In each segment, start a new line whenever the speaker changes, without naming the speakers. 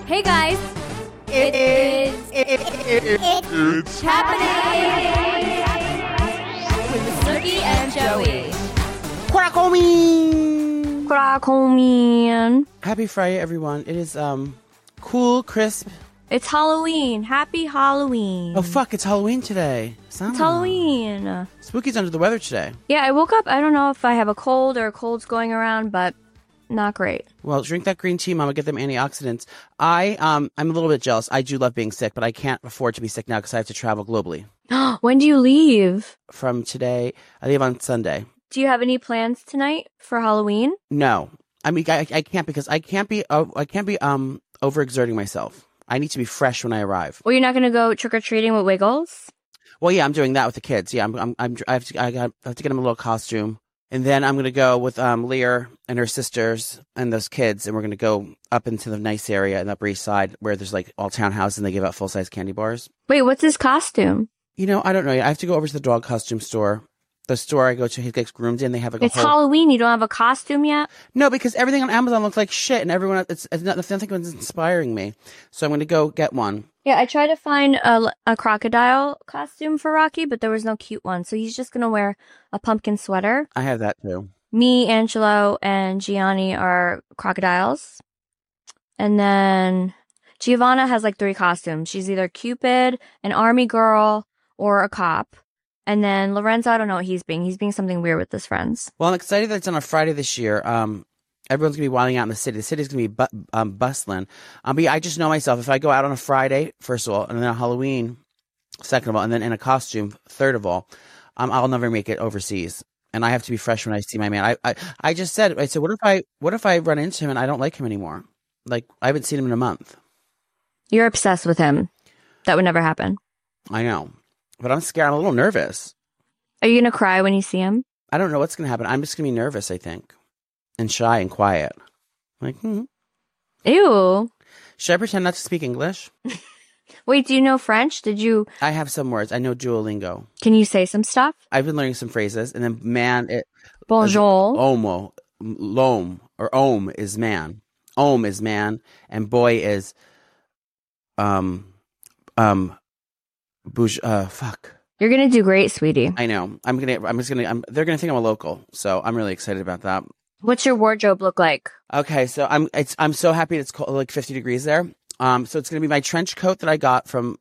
Hey guys, it's happening with Snooki and Joey.
Crackleman.
Happy Friday, everyone. It is cool, crisp.
It's Halloween. Happy Halloween.
Oh fuck, it's Halloween today.
It's Halloween.
Spooky's under the weather today.
Yeah, I woke up. I don't know if I have a cold or a cold's going around, but not great.
Well, drink that green tea, Mama. Get them antioxidants. I'm a little bit jealous. I do love being sick, but I can't afford to be sick now because I have to travel globally.
When do you leave?
From today, I leave on Sunday.
Do you have any plans tonight for Halloween?
No, I mean I can't because I can't be overexerting myself. I need to be fresh when I arrive.
Well, you're not going to go trick or treating with Wiggles?
Well, yeah, I'm doing that with the kids. Yeah, I have to get them a little costume, and then I'm gonna go with Lear and her sisters and those kids, and we're gonna go up into the nice area in the Upper East Side where there's like all townhouses and they give out full size candy bars.
Wait, what's his costume?
You know, I don't know. I have to go over to the dog costume store. The store I go to, he gets groomed in. They have like
It's Halloween. You don't have a costume yet?
No, because everything on Amazon looks like shit, and everyone nothing was inspiring me. So I'm going to go get one.
Yeah, I tried to find a crocodile costume for Rocky, but there was no cute one. So he's just going to wear a pumpkin sweater.
I have that too.
Me, Angelo, and Gianni are crocodiles. And then Giovanna has like 3 costumes. She's either Cupid, an army girl, or a cop. And then Lorenzo, I don't know what he's being. He's being something weird with his friends.
Well, I'm excited that it's on a Friday this year. Everyone's going to be wilding out in the city. The city's going to be bustling. But I just know myself. If I go out on a Friday, first of all, and then on Halloween, second of all, and then in a costume, third of all, I'll never make it overseas. And I have to be fresh when I see my man. I just said, what if I run into him and I don't like him anymore? Like, I haven't seen him in a month.
You're obsessed with him. That would never happen.
I know. But I'm scared. I'm a little nervous.
Are you going to cry when you see him?
I don't know what's going to happen. I'm just going to be nervous, I think. And shy and quiet. Like,
Ew.
Should I pretend not to speak English?
Wait, do you know French?
I have some words. I know Duolingo.
Can you say some stuff?
I've been learning some phrases. And then man,
Bonjour.
Omo. L'homme. Or homme is man. Homme is man. And boy is, fuck.
You're going to do great, sweetie.
I know. They're going to think I'm a local. So I'm really excited about that.
What's your wardrobe look like?
Okay. So I'm so happy it's cold, like 50 degrees there. So it's going to be my trench coat that I got from,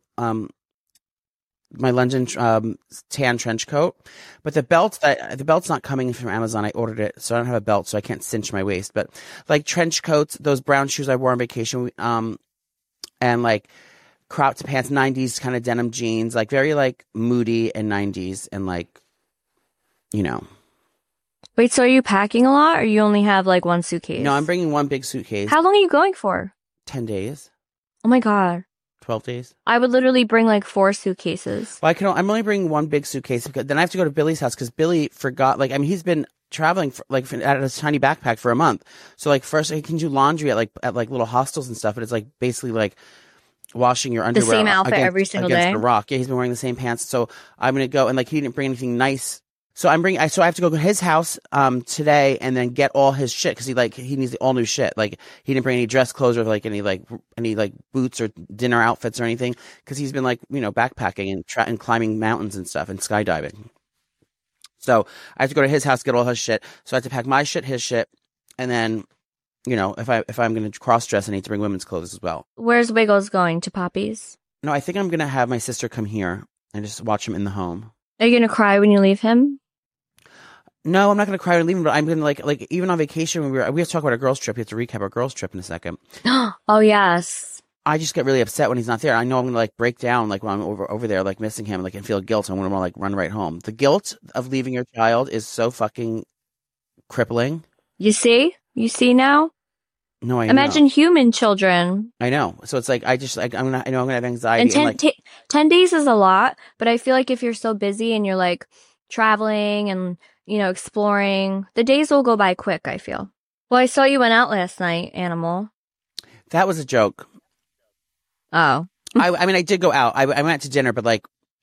my London, tan trench coat. But the belt's not coming from Amazon. I ordered it. So I don't have a belt, so I can't cinch my waist, but like trench coats, those brown shoes I wore on vacation, and like, cropped pants, 90s kind of denim jeans, like very like moody and 90s and like, you know.
Wait, so are you packing a lot or you only have like one suitcase?
No, I'm bringing one big suitcase.
How long are you going for?
10 days.
Oh my God.
12 days.
I would literally bring like 4 suitcases.
Well, I'm only bringing one big suitcase because then I have to go to Billy's house because Billy forgot, like, I mean, he's been traveling at his tiny backpack for a month. So like first he can do laundry at little hostels and stuff, but it's like basically like washing your underwear.
The same outfit every single day.
Against the rock. Yeah, he's been wearing the same pants. So I'm going to go and like he didn't bring anything nice. So so I have to go to his house today and then get all his shit because he needs all new shit. Like he didn't bring any dress clothes or like any boots or dinner outfits or anything because he's been like, you know, backpacking and climbing mountains and stuff and skydiving. So I have to go to his house, get all his shit. So I have to pack my shit, his shit, and then, you know, if I'm going to cross dress, I need to bring women's clothes as well.
Where's Wiggles going? To Poppy's?
No, I think I'm going to have my sister come here and just watch him in the home.
Are you going to cry when you leave him?
No, I'm not going to cry when I leave him, but I'm going to like even on vacation when we have to talk about our girls trip. We have to recap our girls trip in a second.
Oh, yes.
I just get really upset when he's not there. I know I'm going to like break down like when I'm over there like missing him like and feel guilt. I want to like run right home. The guilt of leaving your child is so fucking crippling.
You see now?
No,
Imagine human children.
I know. So it's like I know I'm gonna have anxiety.
And 10 days is a lot, but I feel like if you're so busy and you're like traveling and, you know, exploring, the days will go by quick, I feel. Well, I saw you went out last night, Animal.
That was a joke.
Oh.
I mean, I did go out. I went to dinner, but like,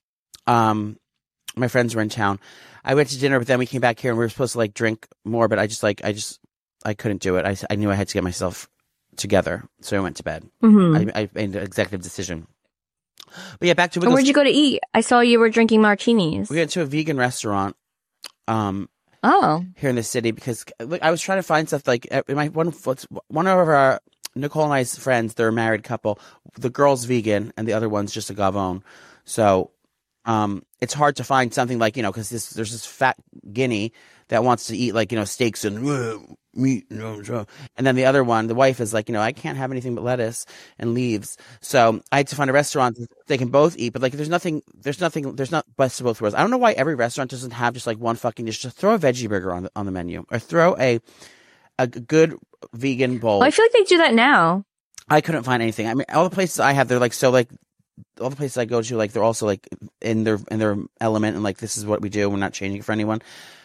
my friends were in town. I went to dinner, but then we came back here and we were supposed to like drink more, but I couldn't do it. I knew I had to get myself together. So I went to bed.
Mm-hmm.
I made an executive decision. But yeah, back to
And
Wiggles.
where'd you go to eat? I saw you were drinking martinis.
We went to a vegan restaurant.
Oh.
Here in the city because look, I was trying to find stuff like one of our Nicole and I's friends. They're a married couple. The girl's vegan and the other one's just a gavone. So it's hard to find something like because there's this fat guinea that wants to eat like steaks and meat, and then the other one, the wife, is like I can't have anything but lettuce and leaves. So I had to find a restaurant that they can both eat, but like there's not best of both worlds. I don't know why every restaurant doesn't have just like one fucking dish. Just throw a veggie burger on the menu, or throw a good vegan bowl.
Well, I feel like they do that now.
I couldn't find anything. I mean, all the places I have, they're like so like. All the places I go to, like they're also like in their element, and like this is what we do. We're not changing it for anyone.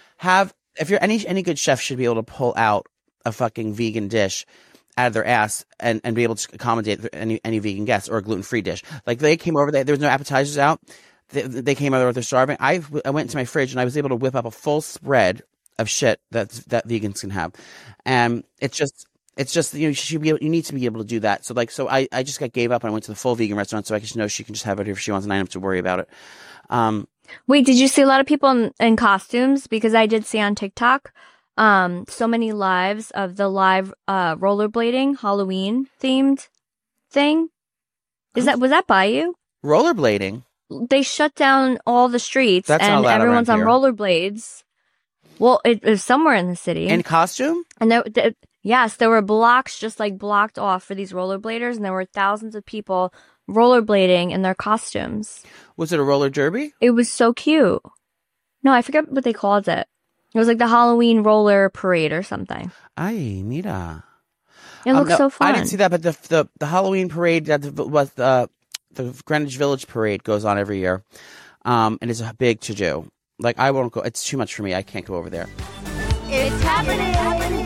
If you're any good chef should be able to pull out a fucking vegan dish out of their ass and be able to accommodate any vegan guests, or a gluten-free dish. Like they came over, there was no appetizers out. They came over, they're starving. I went into my fridge and I was able to whip up a full spread of shit that vegans can have, and it's just you need to be able to do that. So I just gave up and I went to the full vegan restaurant so I could know she can just have it if she wants and I don't have to worry about it.
Wait, did you see a lot of people in costumes? Because I did see on TikTok so many lives of the live rollerblading Halloween themed thing. Was that by you?
Rollerblading?
They shut down all the streets.
That's
and
not allowed
everyone's on
around
rollerblades. Well, it was somewhere in the city.
In costume?
And yes, there were blocks just like blocked off for these rollerbladers, and there were thousands of people rollerblading in their costumes.
Was it a roller derby?
It was so cute. No, I forget what they called it. It was like the Halloween roller parade or something.
Ay, mira.
It looks so fun.
I didn't see that, but the Halloween parade that was the Greenwich Village parade goes on every year, and it's a big to do. Like I won't go. It's too much for me. I can't go over there.
It's happening.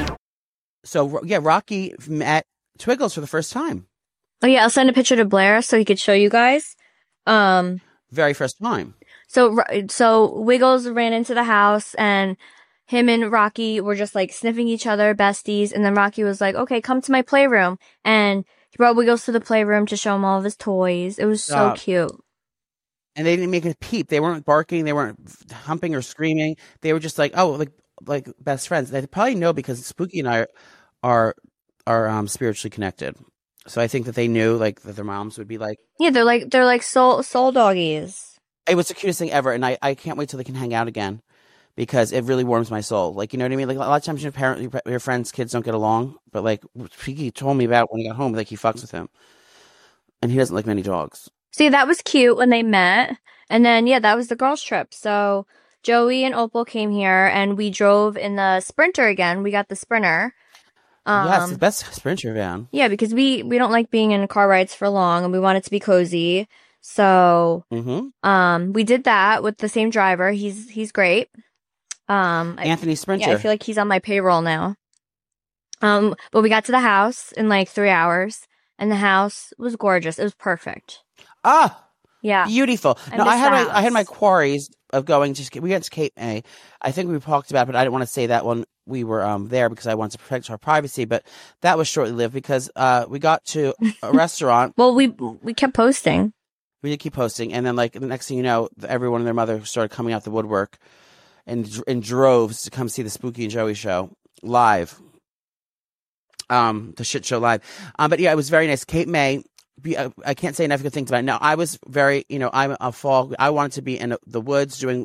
So yeah, Rocky met Twiggles for the first time.
Oh yeah, I'll send a picture to Blair so he could show you guys.
Very first time.
So Wiggles ran into the house and him and Rocky were just like sniffing each other, besties. And then Rocky was like, okay, come to my playroom. And he brought Wiggles to the playroom to show him all of his toys. It was so cute. And
they didn't make a peep. They weren't barking. They weren't humping or screaming. They were just like, oh, like best friends. They probably know because Spooky and I are spiritually connected. So I think that they knew like that their moms would be like, yeah,
they're like soul doggies.
It was the cutest thing ever, and I can't wait till they can hang out again because it really warms my soul. Like, you know what I mean? Like a lot of times your friends' kids don't get along, but like Spooky told me about when he got home, like he fucks with him, and he doesn't like many dogs.
See, that was cute when they met, and then yeah, that was the girls' trip. So Joey and Opal came here, and we drove in the Sprinter again. We got the Sprinter.
Yes, the best Sprinter van.
Yeah, because we don't like being in car rides for long, and we want it to be cozy. So, we did that with the same driver. He's great.
Anthony Sprinter.
Yeah, I feel like he's on my payroll now. But we got to the house in like 3 hours, and the house was gorgeous. It was perfect.
Ah,
yeah,
beautiful. No, I had my quarries of going to. We went to Cape May. I think we talked about it, but I didn't want to say that when we were there because I wanted to protect our privacy. But that was shortly lived because we got to a restaurant.
Well, we kept posting.
We did keep posting, and then like the next thing you know, everyone and their mother started coming out the woodwork, and in droves to come see the Spooky and Joey show live, the shit show live. But yeah, it was very nice. Cape May, I can't say enough good things about it. Now I was very, I'm a fall. I wanted to be in the woods doing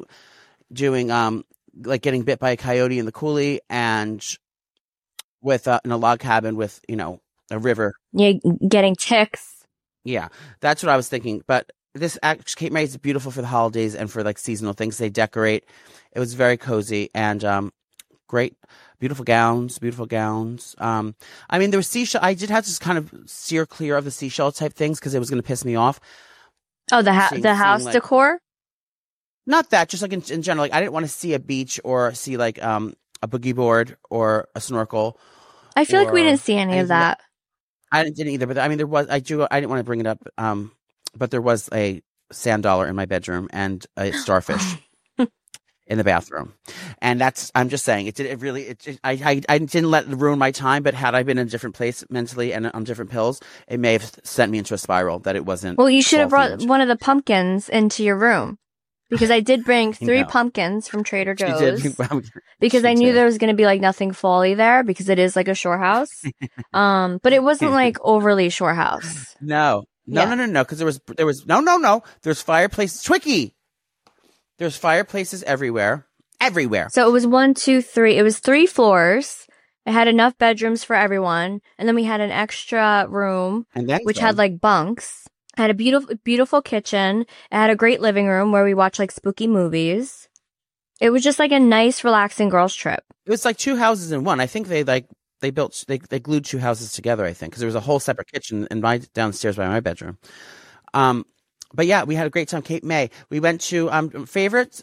like getting bit by a coyote in the coulee, and with in a log cabin with a river.
Yeah, getting ticks.
Yeah, that's what I was thinking. But this Cape May is beautiful for the holidays and for like seasonal things. They decorate. It was very cozy and great, beautiful gowns. I mean, there was seashell. I did have to just kind of steer clear of the seashell type things because it was going to piss me off.
Oh, the house
like,
decor?
Not that, just like in general. Like I didn't want to see a beach or see like a boogie board or a snorkel.
I feel like we didn't see any of that.
I didn't either, but I mean, I didn't want to bring it up, but there was a sand dollar in my bedroom and a starfish in the bathroom. And I'm just saying, I didn't let it ruin my time, but had I been in a different place mentally and on different pills, it may have sent me into a spiral that it wasn't.
Well, you should have brought
themed.
one of the pumpkins into your room. Because I did bring 3
know.
pumpkins from Trader
She
Joe's.
did.
Because
She
I knew
did.
there was going to be like nothing fally there because it is like a shore house. But it wasn't like overly shore house.
No.
Yeah.
No. Because there was no. There's fireplaces. Twiki. There's fireplaces everywhere.
So it was 1, 2, 3. It was 3 floors. It had enough bedrooms for everyone. And then we had an extra room,
And then
which had like bunks. It had a beautiful kitchen. It had a great living room where we watched like spooky movies. It was just like a nice, relaxing girls' trip.
it was like 2 houses in one. I think they glued 2 houses together. I think because there was a whole separate kitchen in downstairs by my bedroom. But yeah, we had a great time. Cape May. We went to favorites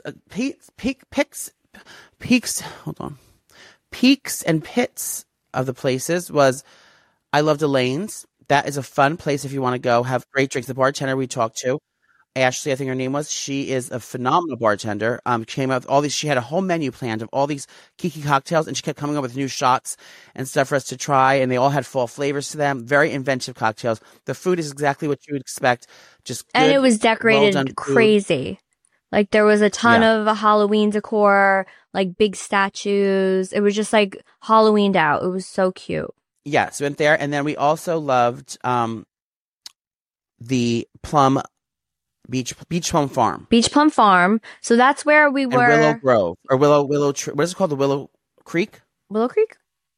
peaks. Hold on, peaks and pits of the places was. I loved Elaine's. That is a fun place if you want to go have great drinks. The bartender we talked to, Ashley, I think her name was. She is a phenomenal bartender. Came up with all these. She had a whole menu planned of all these kiki cocktails, and she kept coming up with new shots and stuff for us to try. And they all had fall flavors to them. Very inventive cocktails. The food is exactly what you would expect. Just good,
And it was decorated
well-done food.
crazy. Like there was a ton of Halloween decor, like big statues. It was just like Halloweened out. It was so cute.
Yes, we went there, and then we also loved the Plum Beach Plum Farm.
Beach Plum Farm. So that's where we
And
were.
Willow Grove or Willow. What is it called? The Willow Creek.
Willow Creek?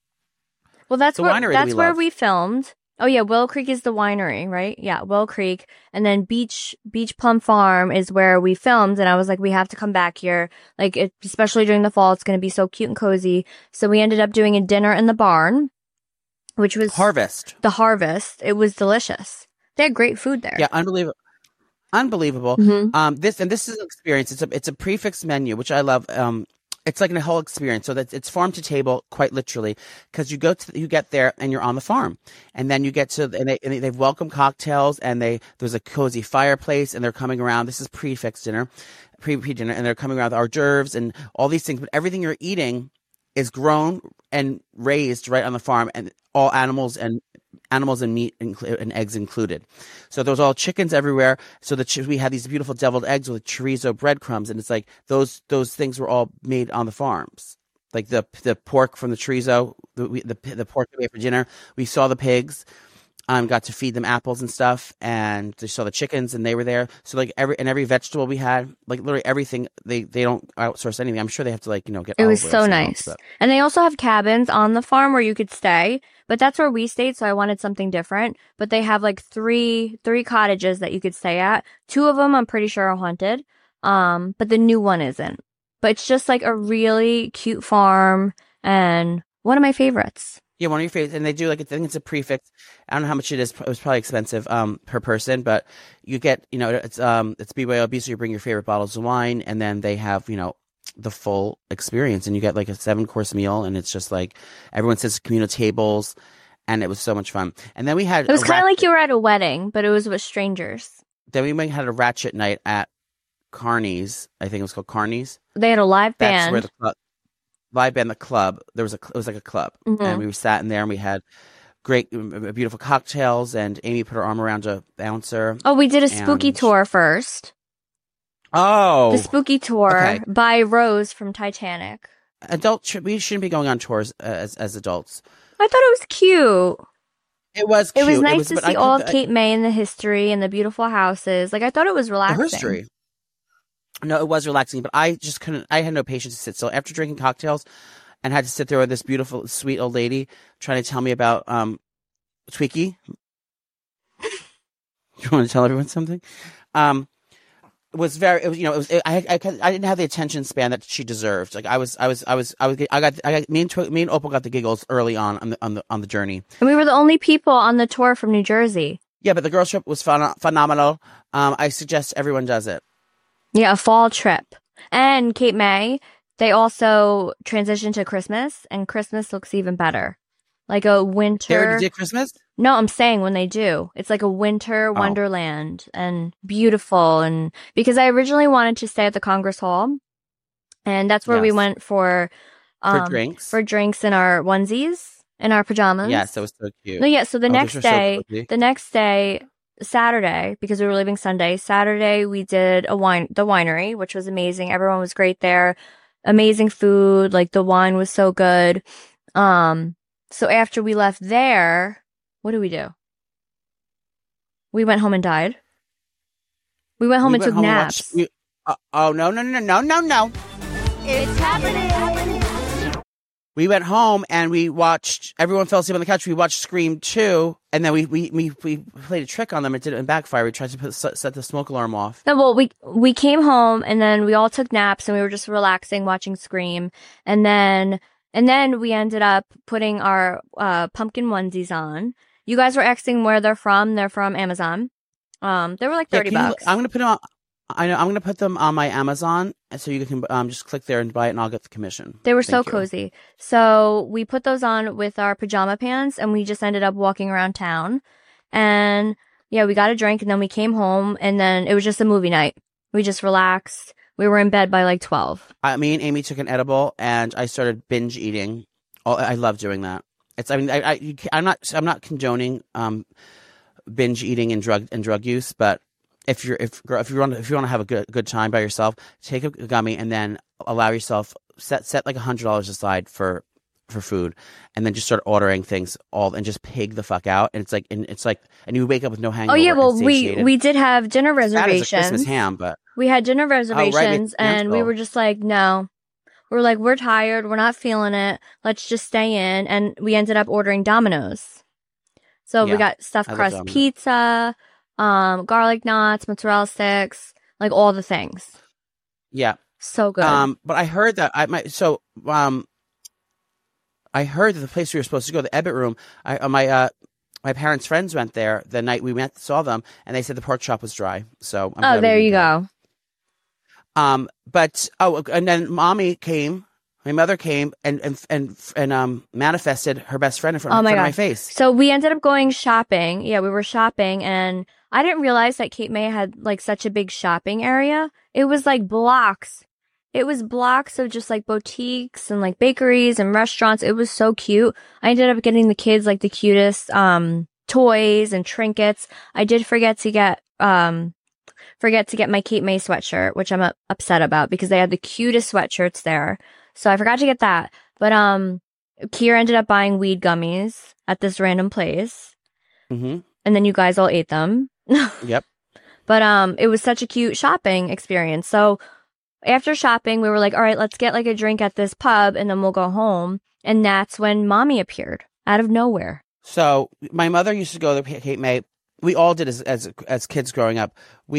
Well, that's
The
where
winery that
that's
we
where
love.
we filmed. Oh yeah, Willow Creek is the winery, right? Yeah, Willow Creek. And then Beach Plum Farm is where we filmed, and I was like, we have to come back here. Like especially during the fall, it's going to be so cute and cozy. So we ended up doing a dinner in the barn, which was
Harvest.
The Harvest. It was delicious. They had great food there.
Yeah, unbelievable.
Mhm.
This is an experience. It's a prefix menu, which I love. It's like a whole experience. So that it's farm to table, quite literally, because you get there and you're on the farm, and then you get to they've welcome cocktails, and there's a cozy fireplace, and they're coming around. This is prefix dinner, pre-dinner, and they're coming around with hors d'oeuvres and all these things. But everything you're eating is grown and raised right on the farm, and all animals and meat and eggs included. So there was all chickens everywhere. So we had these beautiful deviled eggs with chorizo breadcrumbs, and it's like those things were all made on the farms. Like the pork from the chorizo, the pork we ate for dinner. We saw the pigs, got to feed them apples and stuff, and they saw the chickens, and they were there. So like every vegetable we had, like literally everything. They don't outsource anything. I'm sure they have to get.
It was
olive oil
so
somewhere
nice.
else, but-
And they also have cabins on the farm where you could stay, but that's where we stayed, so I wanted something different. But they have like three cottages that you could stay at. 2 of them I'm pretty sure are haunted. But the new one isn't. But it's just like a really cute farm and one of my favorites.
Yeah, one of your favorites, and they do I think it's a prefix. I don't know how much it is. It was probably expensive per person, but you get it's BYOB, so you bring your favorite bottles of wine, and then they have the full experience, and you get like a 7-course meal, and it's just like everyone sits at communal tables, and it was so much fun. And then we had
It was kind of like you were at a wedding, but it was with strangers.
Then we had a ratchet night at Carney's. I think it was called Carney's.
They had a live
That's
band.
where the club. It was like a club, and we were sat in there, and we had great, beautiful cocktails. And Amy put her arm around a bouncer.
Oh, we did a spooky tour first.
Oh,
The spooky tour
okay.
by Rose from Titanic.
We shouldn't be going on tours as adults.
I thought it was cute.
It was
It
cute.
was nice to
but
see all of Cape May and the history and the beautiful houses. Like I thought it was
the
relaxing.
history. No, it was relaxing, but I just couldn't. I had no patience to sit still after drinking cocktails, and had to sit there with this beautiful, sweet old lady trying to tell me about Twiki. You want to tell everyone something? I didn't have the attention span that she deserved. Like me and Opal got the giggles early on the journey.
And we were the only people on the tour from New Jersey.
Yeah, but the girls trip was phenomenal. I suggest everyone does it.
Yeah, a fall trip. And Cape May, they also transitioned to Christmas, and Christmas looks even better. Like a winter.
They already did Christmas?
No, I'm saying when they do. It's like a winter wonderland and beautiful. And because I originally wanted to stay at the Congress Hall, And that's where we
Yes.
went
For drinks.
for drinks in our onesies, in our pajamas.
Yes, that was so cute.
No, yeah. So the
Oh,
next
those are so
day,
cozy.
Saturday, because we were leaving Sunday, Saturday we did the winery, which was amazing. Everyone was great there. Amazing food. Like the wine was so good. So after we left there, what did we do? We went home and died. We went home
We
and
went
took
home and
naps.
oh, no.
It's happening.
We went home and we watched, everyone fell asleep on the couch. We watched Scream 2, and then we played a trick on them. It didn't backfire. We tried to set the smoke alarm off.
No, well, we came home and then we all took naps and we were just relaxing, watching Scream. And then we ended up putting our pumpkin onesies on. You guys were asking where they're from. They're from Amazon. They were like $30.
I'm gonna put them on. I know I'm gonna put them on my Amazon, so you can just click there and buy it, and I'll get the commission.
They were so
Thank you.
cozy. So we put those on with our pajama pants and we just ended up walking around town. And yeah, we got a drink and then we came home and then it was just a movie night. We just relaxed. We were in bed by like 12.
Me and Amy took an edible and I started binge eating. I love doing that. I'm not condoning binge eating and drug use, but if you want to have a good time by yourself, take a gummy and then allow yourself set like $100 aside for food, and then just start ordering things and just pig the fuck out. And it's like and you wake up with no hangover.
Oh yeah, well
and satiated.
we did have dinner
That is a
reservations.
Christmas ham, but
We had dinner reservations and we
Hansville.
were just like, no. We're like, we're tired. We're not feeling it. Let's just stay in. And we ended up ordering Domino's. So we
Yeah,
got stuffed
I love
crust
Domino's.
pizza, garlic knots, mozzarella sticks, like all the things.
Yeah.
So good.
But I heard that I heard that the place we were supposed to go, the Ebbett Room, my parents' friends went there the night we saw them, and they said the pork chop was dry. So I'm glad we
there
didn't
you go.
And then mommy came. My mother came and manifested her best friend in front of my face.
So we ended up going shopping. Yeah, we were shopping and I didn't realize that Cape May had like such a big shopping area. It was like blocks. It was blocks of just like boutiques and like bakeries and restaurants. It was so cute. I ended up getting the kids like the cutest toys and trinkets. I did forget to get my Cape May sweatshirt, which I'm upset about because they had the cutest sweatshirts there. So I forgot to get that. But Kier ended up buying weed gummies at this random place.
Mm-hmm.
And then you guys all ate them.
Yep.
But it was such a cute shopping experience. So after shopping, we were like, all right, let's get like a drink at this pub and then we'll go home. And that's when mommy appeared out of nowhere.
So my mother used to go to Cape May. We all did as kids growing up.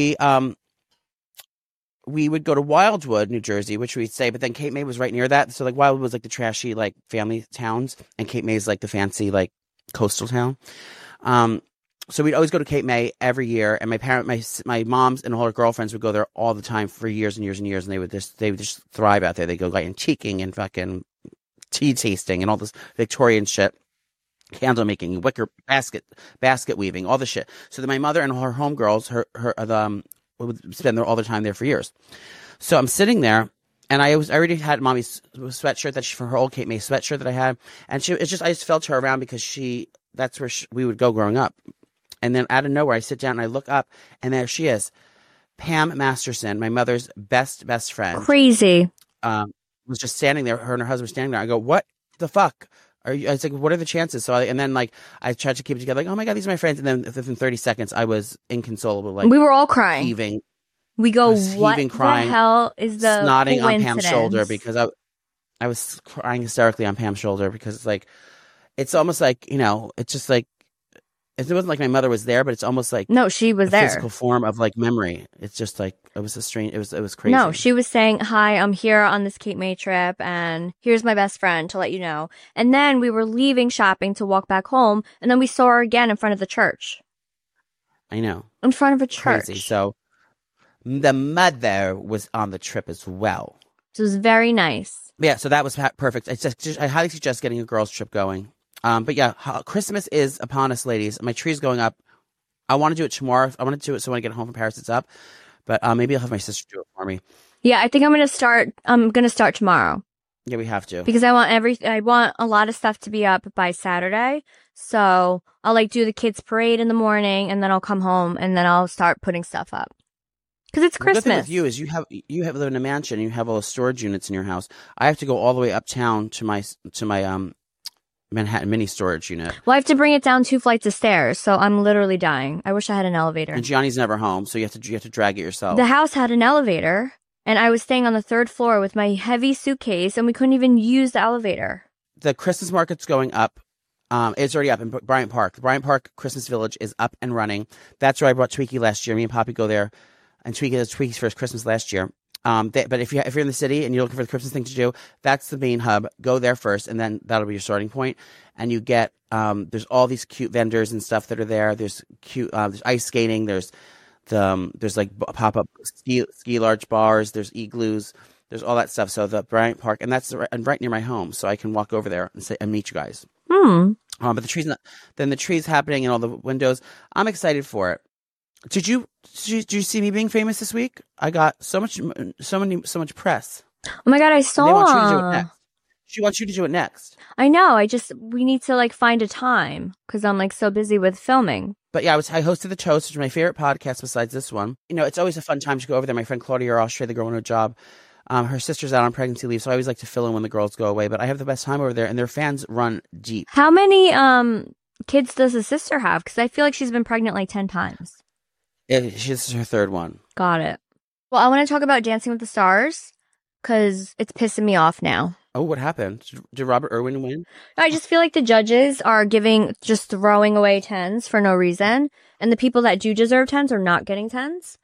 We would go to Wildwood, New Jersey, which we'd say, but then Cape May was right near that. So like Wildwood was like the trashy like family towns, and Cape May is like the fancy like coastal town. So we'd always go to Cape May every year, and my moms and all her girlfriends would go there all the time for years and years and years, and they would just thrive out there. They go like antiquing and fucking tea tasting and all this Victorian shit. Candle making, wicker basket weaving, all the shit. So then my mother and her homegirls, would spend all their time there for years. So I'm sitting there, and I already had mommy's sweatshirt from her old Cape May sweatshirt that I had, and I just felt her around because that's where we would go growing up. And then out of nowhere, I sit down and I look up, and there she is, Pam Masterson, my mother's best friend.
Crazy.
Was just standing there. Her and her husband were standing there. I go, what the fuck? I was like, what are the chances? So I tried to keep it together, like, oh my God, these are my friends. And then within 30 seconds, I was inconsolable. Like,
we were all crying.
Heaving.
We go, what
crying,
the hell is the
snotting on Pam's
coincidence?
shoulder because I was crying hysterically on Pam's shoulder because it's like, it's almost like, it's just like, it wasn't like my mother was there, but it's almost like
no, she was there.
Physical form of like memory. It's just like it was crazy.
No, she was saying, "Hi, I'm here on this Cape May trip, and here's my best friend to let you know." And then we were leaving shopping to walk back home, and then we saw her again in front of the church.
I know,
in front of a church.
Crazy. So the mother was on the trip as well.
So it was very nice.
Yeah, so that was perfect. I highly suggest getting a girls' trip going. But yeah, Christmas is upon us, ladies. My tree's going up. I want to do it tomorrow. I want to do it so when I get home from Paris, it's up. But maybe I'll have my sister do it for me.
Yeah, I think I'm gonna start tomorrow
Yeah, we have to.
because I want a lot of stuff to be up by Saturday. So I'll like do the kids' parade in the morning, and then I'll come home, and then I'll start putting stuff up. Because it's
The good thing
Christmas.
with you is you have live in a mansion. You have all the storage units in your house. I have to go all the way uptown to my Manhattan mini storage unit.
Well, I have to bring it down 2 flights of stairs, so I'm literally dying. I wish I had an elevator.
And Gianni's never home, so you have to drag it yourself.
The house had an elevator, and I was staying on the 3rd floor with my heavy suitcase, and we couldn't even use the elevator.
The Christmas market's going up. It's already up in Bryant Park. The Bryant Park Christmas Village is up and running. That's where I brought Tweaky last year. Me and Poppy go there, and Tweaky is Tweaky's first Christmas last year. But if you're in the city and you're looking for the Christmas thing to do, that's the main hub. Go there first, and then that'll be your starting point. And you get there's all these cute vendors and stuff that are there. There's cute there's ice skating. There's like pop up ski large bars. There's igloos. There's all that stuff. So the Bryant Park, and that's right near my home, so I can walk over there and meet you guys. But the trees happening and all the windows. I'm excited for it. Did you see me being famous this week? I got so much press.
Oh my God, I
And they want you to do it
saw.
next. She wants you to do it next.
I know. We need to like find a time because I'm like so busy with filming.
But yeah, I hosted The Toast, which is my favorite podcast besides this one. You know, it's always a fun time to go over there. My friend Claudia Roche, the girl in a job, her sister's out on pregnancy leave, so I always like to fill in when the girls go away. But I have the best time over there, and their fans run deep.
How many kids does the sister have? Because I feel like she's been pregnant like 10 times.
She's her third one.
Got it. Well, I want to talk about Dancing with the Stars because it's pissing me off now.
Oh, what happened? Did Robert Irwin win?
I just feel like the judges are just throwing away 10s for no reason. And the people that do deserve 10s are not getting 10s.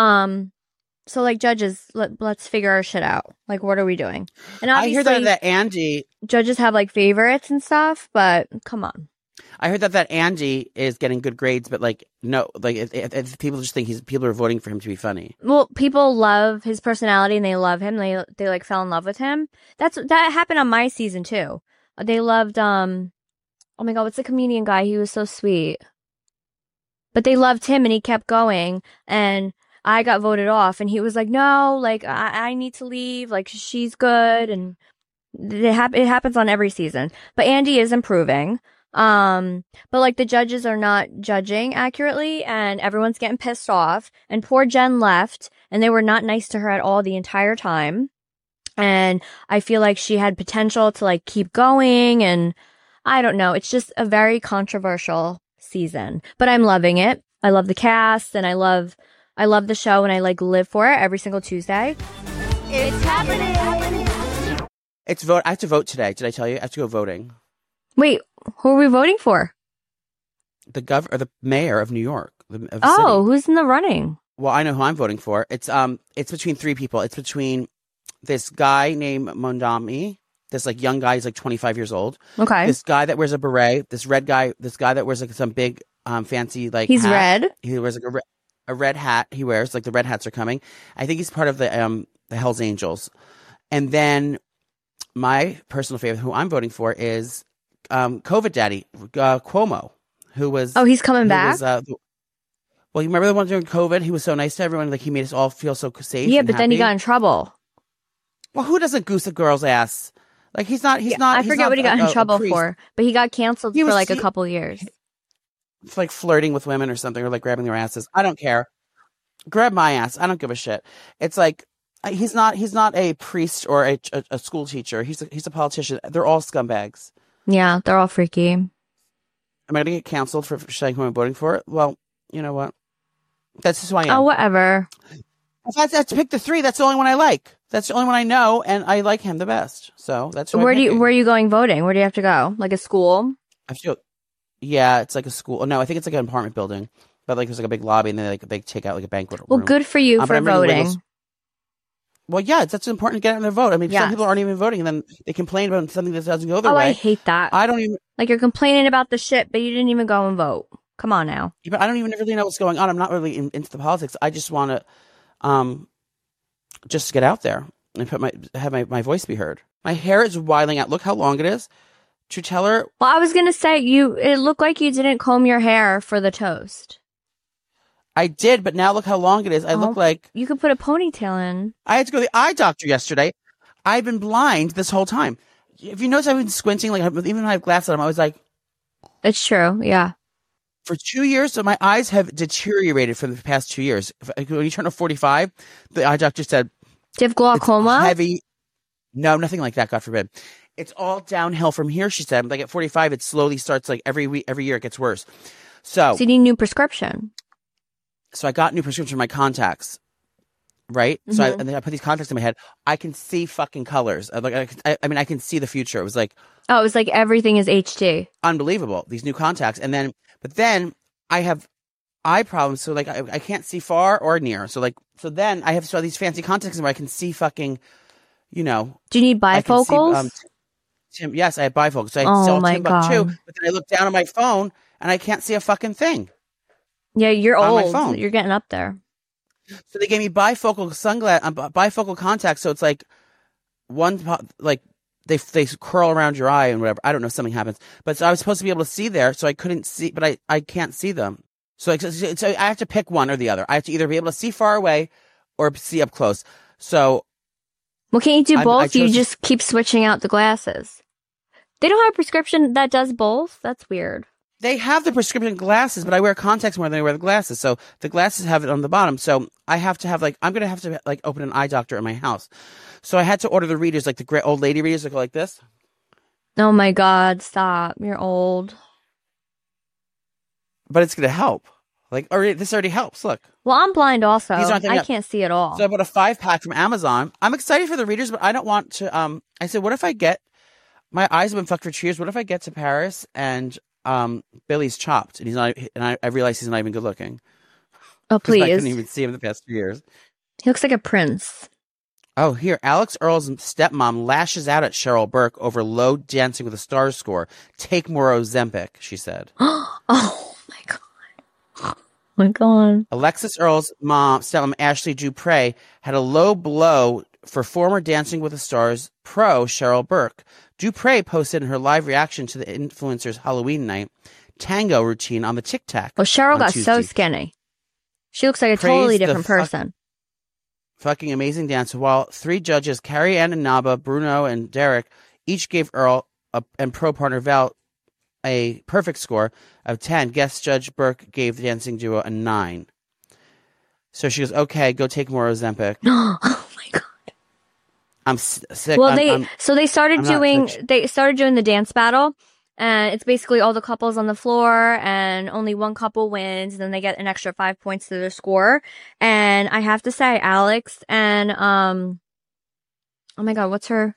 So like judges, let's figure our shit out. Like, what are we doing? And
I
obviously,
hear that Andy.
judges have like favorites and stuff, but come on.
I heard that Andy is getting good grades, but like no, like if people just think people are voting for him to be funny.
Well, people love his personality and they love him. They like fell in love with him. That happened on my season too. They loved oh my God, what's the comedian guy? He was so sweet. But they loved him and he kept going, and I got voted off, and he was like, "No, like I need to leave. Like she's good." And it happens on every season. But Andy is improving. But like the judges are not judging accurately, and everyone's getting pissed off, and poor Jen left, and they were not nice to her at all the entire time. And I feel like she had potential to like keep going, and I don't know. It's just a very controversial season, but I'm loving it. I love the cast, and I love the show, and I like live for it every single Tuesday.
It's happening.
It's vote. I have to vote today. Did I tell you? I have to go voting.
Wait, who are we voting for?
The mayor of New York. Of the
Oh,
city.
who's in the running?
Well, I know who I'm voting for. It's between 3 people. It's between this guy named Mondami, this like young guy. He's like 25 years old.
Okay.
This guy that wears a beret. This red guy. This guy that wears like some big fancy like.
He's
hat.
red.
He wears like a red hat. He wears like the red hats are coming. I think he's part of the Hell's Angels. And then my personal favorite, who I'm voting for, is COVID Daddy Cuomo, who was
Oh, he's coming back?
well, you remember the one during COVID? He was so nice to everyone. Like he made us all feel so safe.
Yeah,
and
but then he
happy.
got in trouble.
Well, who doesn't goose a girl's ass? Like he's not.
I forget what he got in trouble for, but he got canceled
He
for
was-
like a
he-
couple years.
It's like flirting with women or something, or like grabbing their asses. I don't care. Grab my ass. I don't give a shit. It's like he's not a priest or a school teacher. He's a politician. They're all scumbags.
Yeah, they're all freaky.
Am I going to get canceled for saying who I'm voting for? Well, you know what? That's just who I am.
Oh, whatever.
If I had to pick the 3, that's the only one I like. That's the only one I know, and I like him the best. So that's who I'm
Where
picking.
are you going voting? Where do you have to go? Like a school?
I feel, yeah, it's like a school. No, I think it's like an apartment building, but like there's like a big lobby and then like a big takeout, like a banquet
Well,
room.
good for you
But
for
I'm bringing
voting.
Wiggles. Well, yeah, that's important to get out there and vote. I mean,
Yes.
some people aren't even voting, and then they complain about something that doesn't go their
Oh,
way.
I hate that.
I don't even.
Like you're complaining about the shit, but you didn't even go and vote. Come on now.
But I don't even really know what's going on. I'm not really into the politics. I just want to, just get out there and have my voice be heard. My hair is wilding out. Look how long it is. To tell her,
Well, I was gonna say it looked like you didn't comb your hair for the toast.
I did, but now look how long it is. I look like
You could put a ponytail in.
I had to go to the eye doctor yesterday. I've been blind this whole time. If you notice, I've been squinting. Like even when I have glasses on, I was like,
It's true. Yeah.
for 2 years, so my eyes have deteriorated for the past 2 years. When you turn to 45, the eye doctor said,
Do you have glaucoma?
it's heavy. No, nothing like that. God forbid. It's all downhill from here. She said, like at 45, it slowly starts. Like every year, it gets worse. So
you need a new prescription.
So I got new prescription for my contacts, right? So and then I put these contacts in my head. I can see fucking colors. I mean, I can see the future. It was like,
Oh, it was like everything is HD.
unbelievable. These new contacts, but then I have eye problems. So like, I can't see far or near. So then I have these fancy contacts where I can see fucking,
Do you need bifocals?
Yes, I have bifocals. So I
Oh
saw
my
Timbuktu,
God.
but then I look down at my phone and I can't see a fucking thing.
Yeah, you're
on my
old.
phone.
You're getting up there.
So they gave me bifocal bifocal contacts. So it's like they curl around your eye and whatever. I don't know. Something happens. But so I was supposed to be able to see there, so I couldn't see, but I can't see them. So I have to pick one or the other. I have to either be able to see far away or see up close. So
Well, can't you do both? You
chose-
just keep switching out the glasses. They don't have a prescription that does both? That's weird.
they have the prescription glasses, but I wear contacts more than I wear the glasses. So the glasses have it on the bottom. So I have to have I'm going to have to open an eye doctor at my house. So I had to order the readers, like the great old lady readers that go like this.
Oh my God, stop. You're old.
But it's going to help. This already helps. Look.
Well, I'm blind also.
These aren't
I can't see at all.
So I bought a 5-pack from Amazon. I'm excited for the readers, but I don't want to. I said, what if I get my eyes have been fucked for 2 years? What if I get to Paris and Billy's chopped and he's not, and I realize he's not even good looking.
Oh,
'Cause I
please.
couldn't even see him the past 2 years.
He looks like a prince.
Oh, here, Alex Earl's stepmom lashes out at Cheryl Burke over low Dancing with the Stars score. Take more Ozempic, she said.
Oh my God. Oh my God.
Alexis Earl's stepmom Ashley Dupre had a low blow for former Dancing with the Stars pro Cheryl Burke. Dupre posted in her live reaction to the influencer's Halloween night tango routine on the Tic Tac.
Well, Cheryl got
Tuesday.
so skinny. She looks like a
Praise
totally
the
different person.
Fucking amazing dancer. While 3 judges, Carrie Ann and Naba, Bruno, and Derek, each gave Earl and pro partner Val a perfect score of 10. Guest judge Burke gave the dancing duo a 9. So she goes, okay, go take more Ozempic.
Oh my God.
I'm sick.
Well,
I'm
they started
I'm not
doing
sick.
the dance battle, and it's basically all the couples on the floor, and only one couple wins, and then they get an extra 5 points to their score. And I have to say, Alex and oh my God, what's her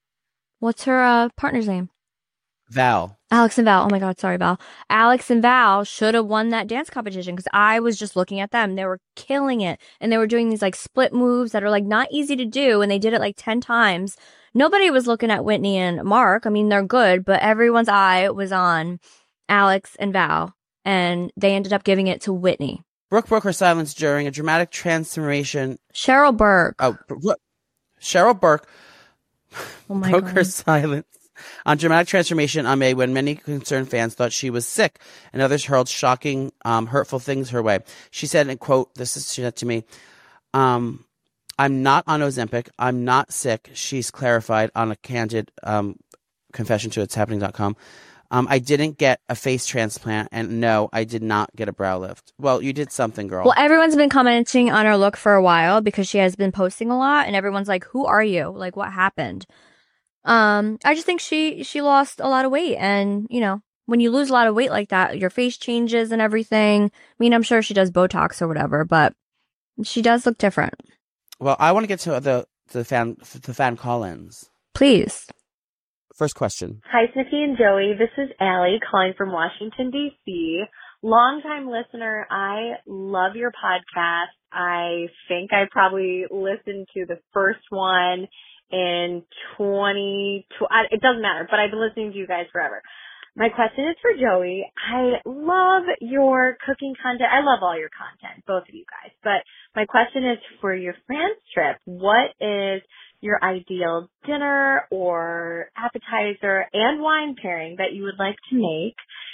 partner's name?
Val.
Alex and Val. Oh my God, sorry, Val. Alex and Val should have won that dance competition because I was just looking at them. They were killing it. And they were doing these split moves that are not easy to do. And they did it 10 times. Nobody was looking at Whitney and Mark. I mean, they're good, but everyone's eye was on Alex and Val. And they ended up giving it to Whitney.
Brooke broke her silence during a dramatic transformation.
Cheryl Burke.
Oh, Cheryl Burke
Oh my
broke
God.
her silence on dramatic transformation on May when many concerned fans thought she was sick and others hurled shocking, hurtful things her way. She said, and quote, she said to me, I'm not on Ozempic. I'm not sick. She's clarified on a candid confession to it'shappening.com. I didn't get a face transplant, and no, I did not get a brow lift. Well, you did something, girl.
Well, everyone's been commenting on her look for a while because she has been posting a lot, and everyone's like, who are you? What happened? I just think she lost a lot of weight, and when you lose a lot of weight like that, your face changes and everything. I mean, I'm sure she does Botox or whatever, but she does look different.
Well, I want to get to the fan call-ins.
Please.
First question.
Hi, Snooki and Joey. This is Allie calling from Washington, D.C. Longtime listener. I love your podcast. I think I probably listened to the first one in 2020. It doesn't matter, but I've been listening to you guys forever. My question is for Joey. I love your cooking content. I love all your content, both of you guys. But my question is for your France trip. What is your ideal dinner or appetizer and wine pairing that you would like to make?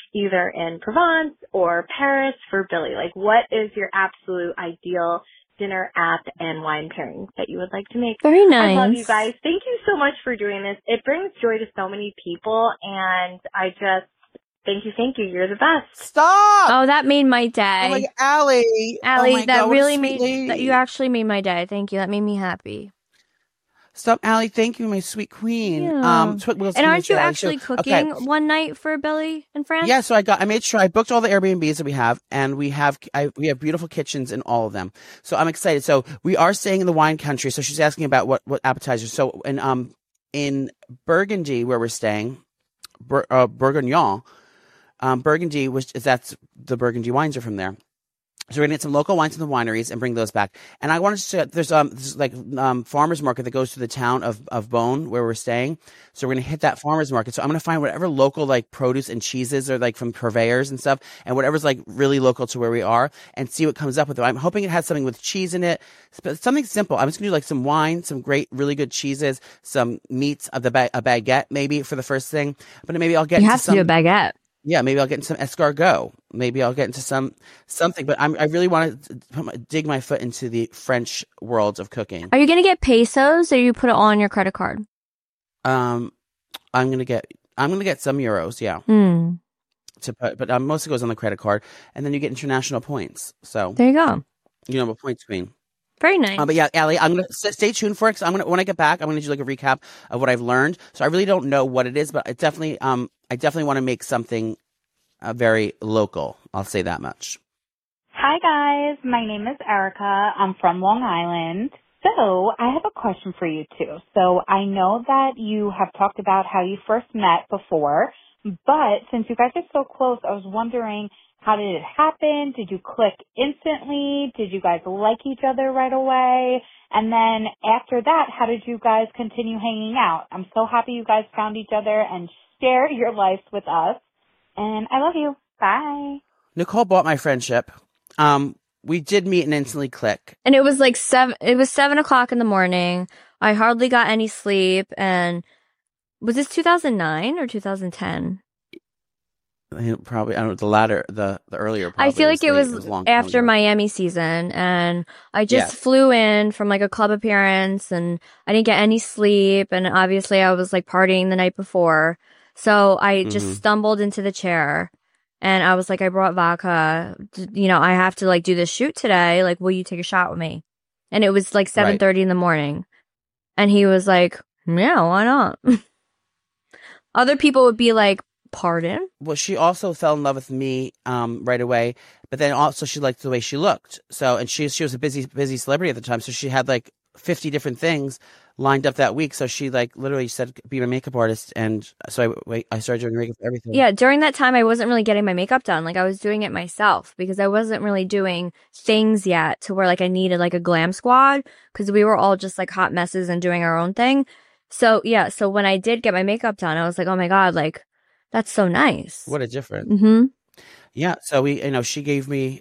either in Provence or Paris for Billy? Like, what is your absolute ideal dinner app and wine pairing that you would like to make?
Very nice.
I love you guys. Thank you so much for doing this. It brings joy to so many people, and I just thank you. You're the best.
Stop!
Oh, that made my day.
Oh my God, Allie.
Allie,
oh my
that
God,
really
made
that you actually made my day. Thank you. That made me happy.
Stop, Allie. Thank you, my sweet queen.
Yeah. And aren't you
Allie?
actually cooking one night for Billy in France?
Yeah, so I made sure I booked all the Airbnbs that we have, and we have beautiful kitchens in all of them. So I'm excited. So we are staying in the wine country. So she's asking about what appetizers. So in Burgundy, where we're staying, Bourguignon, Burgundy that's the Burgundy wines are from there. So we're gonna get some local wines from the wineries and bring those back. And I wanted to there's farmers market that goes to the town of Beaune where we're staying. So we're gonna hit that farmers market. So I'm gonna find whatever local like produce and cheeses are like from purveyors and stuff, and whatever's like really local to where we are, and see what comes up with it. I'm hoping it has something with cheese in it, something simple. I'm just gonna do like some wine, some great, really good cheeses, some meats of a baguette maybe for the first thing. But maybe I'll get
you have to do a baguette.
Yeah, maybe I'll get into some escargot. Maybe I'll get into something. But I really want to dig my foot into the French world of cooking.
Are you going to get pesos, or you put it all on your credit card?
I'm gonna get some euros. Yeah. But mostly goes on the credit card, and then you get international points. So
there you go.
You know, a points queen.
Very nice.
But yeah, Allie, I'm gonna stay tuned for it. Cause when I get back, I'm gonna do like a recap of what I've learned. So I really don't know what it is, but I definitely want to make something very local. I'll say that much.
Hi guys, my name is Erica. I'm from Long Island. So I have a question for you too. So I know that you have talked about how you first met before, but since you guys are so close, I was wondering, how did it happen? Did you click instantly? Did you guys like each other right away? And then after that, how did you guys continue hanging out? I'm so happy you guys found each other and shared your lives with us. And I love you. Bye.
Nicole bought my friendship. We did meet and instantly click.
And it was like 7:00 in the morning. I hardly got any sleep. And was this 2009 or 2010?
Probably, I don't know, the latter, the earlier.
I feel like it was after Miami season, and I just flew in from like a club appearance, and I didn't get any sleep, and obviously I was like partying the night before, so I just stumbled into the chair, and I was like, I brought vodka, you know, I have to like do this shoot today, like, will you take a shot with me? And it was like 7:30 in the morning, and he was like, yeah, why not? Other people would be like, pardon?
Well, she also fell in love with me right away, but then also she liked the way she looked. So, and she was a busy celebrity at the time, so she had like 50 different things lined up that week. So she like literally said, "Be my makeup artist," and so I started doing makeup for everything.
Yeah, during that time, I wasn't really getting my makeup done. Like I was doing it myself because I wasn't really doing things yet to where like I needed like a glam squad because we were all just like hot messes and doing our own thing. So yeah, so when I did get my makeup done, I was like, oh my God, like. That's so nice.
What a difference.
Mm-hmm.
Yeah. So she gave me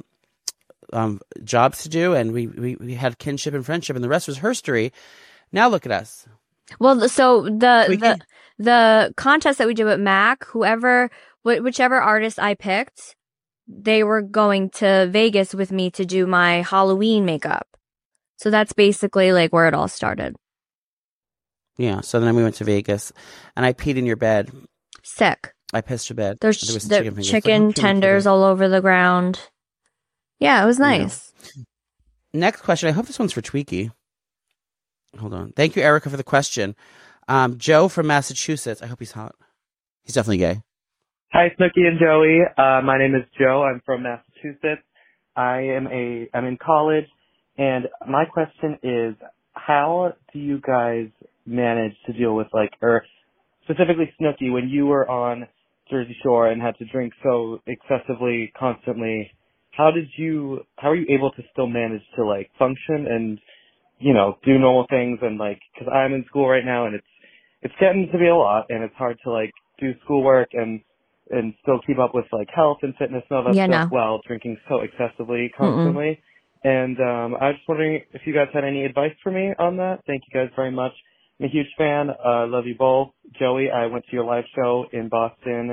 jobs to do, and we had kinship and friendship, and the rest was herstory. Now look at us.
Well, so the contest that we did with Mac, whichever artist I picked, they were going to Vegas with me to do my Halloween makeup. So that's basically like where it all started.
Yeah. So then we went to Vegas, and I peed in your bed.
Sick.
I pissed your bed.
There's chicken tenders all over the ground. Yeah, it was nice.
Yeah. Next question. I hope this one's for Tweaky. Hold on. Thank you, Erica, for the question. Joe from Massachusetts. I hope he's hot. He's definitely gay.
Hi, Snooki and Joey. My name is Joe. I'm from Massachusetts. I'm in college, and my question is, how do you guys manage to deal with specifically Snooki, when you were on Jersey Shore and had to drink so excessively constantly, how were you able to still manage to function and, do normal things? And cause I'm in school right now and it's getting to be a lot, and it's hard to do schoolwork and still keep up with health and fitness and all that stuff while drinking so excessively constantly. And I was just wondering if you guys had any advice for me on that. Thank you guys very much. I'm a huge fan. Love you both. Joey, I went to your live show in Boston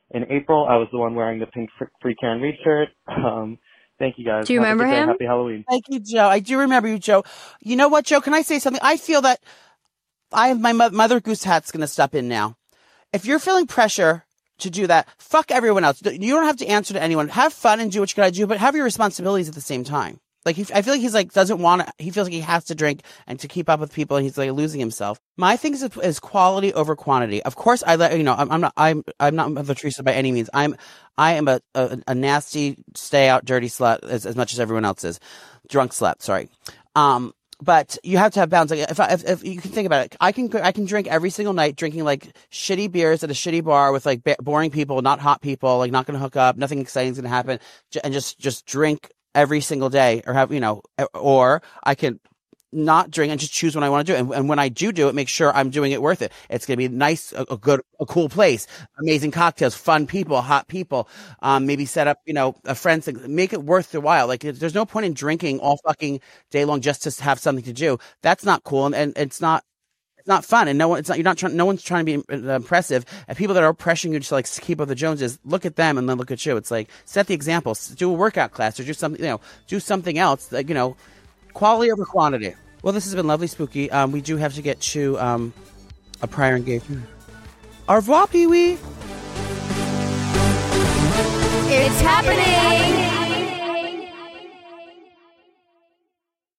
in April, I was the one wearing the pink Free Karen Reed shirt. Thank you guys.
Do you remember
Have a good day.
him?
Happy Halloween.
Thank you, Joe. I do remember you, Joe. You know what, Joe? Can I say something? I feel that I have my Mother Goose hat's going to step in now. If you're feeling pressure to do that, fuck everyone else. You don't have to answer to anyone. Have fun and do what you got to do, but have your responsibilities at the same time. Like, I feel like he's like, doesn't want to, he feels like he has to drink and to keep up with people, and he's like losing himself. My thing is quality over quantity. Of course, I'm not Mother Teresa by any means. I am a nasty, stay out, dirty slut as much as everyone else is. Drunk slut, sorry. But you have to have bounds. Like if you can think about it, I can drink every single night, drinking like shitty beers at a shitty bar with like boring people, not hot people, like not going to hook up, nothing exciting is going to happen, and just drink every single day, or have, or I can not drink and just choose when I want to do it. And when I do it, make sure I'm doing it worth it. It's going to be nice, a cool place, amazing cocktails, fun people, hot people. Maybe set up, a friend thing, make it worth the while. Like, there's no point in drinking all fucking day long just to have something to do. That's not cool. And it's not fun. And no one's trying to be impressive. And people that are pressuring you to like keep up the Joneses, look at them and then look at you. It's like, set the example, do a workout class or do something, do something else that, quality over quantity. Well, this has been lovely, Spooky. We do have to get to a prior engagement. Au revoir, Pee-wee.
It's happening!